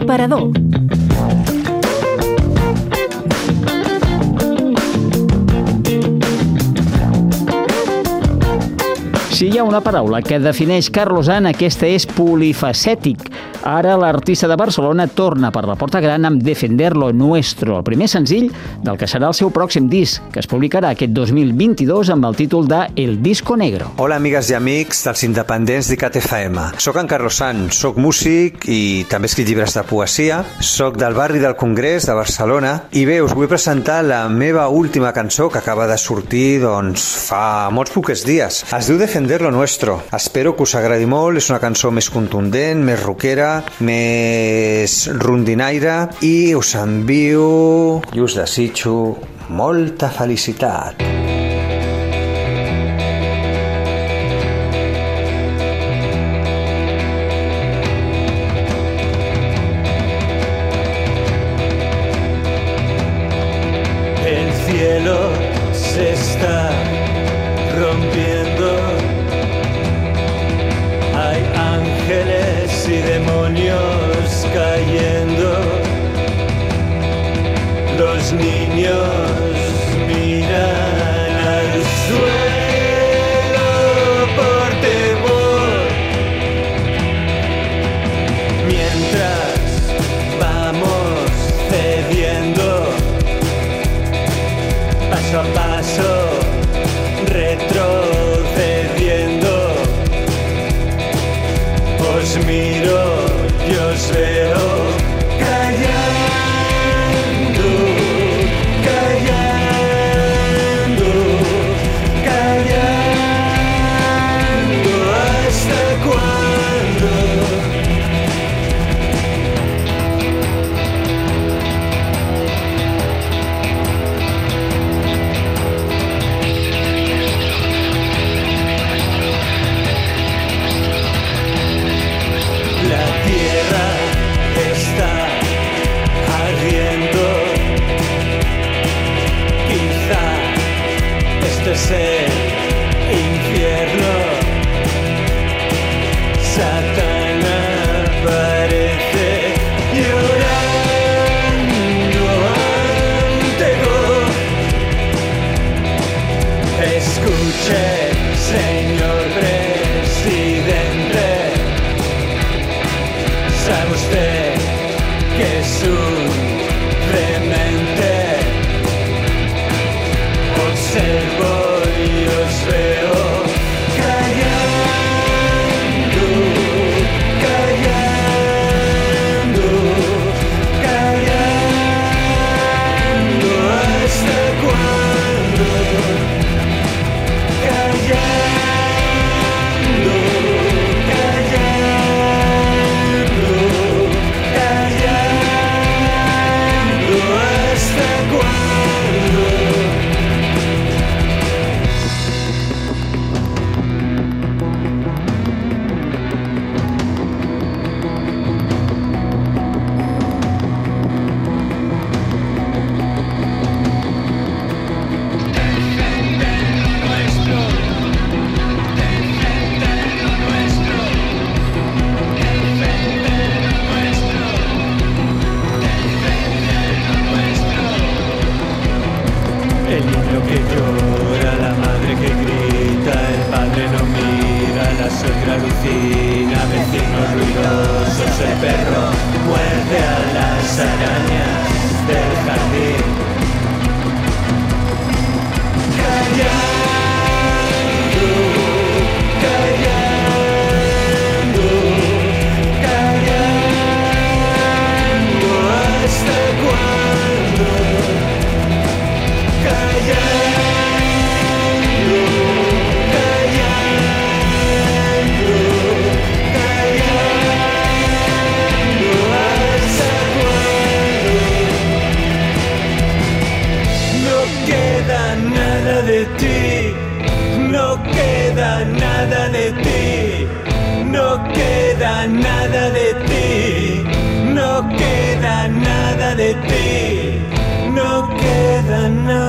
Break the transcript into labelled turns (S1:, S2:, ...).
S1: L'aparador.
S2: Si hi ha una paraula que defineix Carlos San, aquesta és polifacètic. Ara l'artista de Barcelona torna per la porta gran amb Defender lo Nuestro, el primer senzill del que serà el seu pròxim disc, que es publicarà aquest 2022 amb el títol de El Disco Negro.
S3: Hola, amigues i amics dels independents d'ICAT FM. Soc en Carlos San, soc músic i també escric llibres de poesia. Soc del barri del Congrés de Barcelona i bé, us vull presentar la meva última cançó que acaba de sortir fa molts pocs dies. Es diu Defender lo Nuestro. Espero que us agradi molt, és una cançó més contundent, més rockera, més rondinaire i us envio i us desitjo molta felicitat.
S4: El cielo se está rompiendo. Hay ángeles y demonios cayendo. Los niños miran al suelo por temor. Mientras vamos cediendo, paso a paso, retrocediendo. Os miro y os veo callando, callando, callando. ¿Hasta cuándo? La tierra está ardiendo. Quizá este es el infierno. Satán aparece llorando ante God. Escuche, señor presidente. ¿Sabe usted que es un demente? Observo y os veo callando, callando, callando. ¿Hasta cuándo? Callando, callando, callando. ¿Hasta cuándo? El niño que llora, la madre que grita, el padre no mira, la suegra alucina, vecinos ruidosos, el perro muerde a las arañas del jardín. Callando, callando, callando. ¿Hasta cuándo? Callando, callando, callando. ¿Hasta cuándo? No queda nada de ti, no queda nada de ti, no queda nada de ti, no queda nada de ti, no queda nada.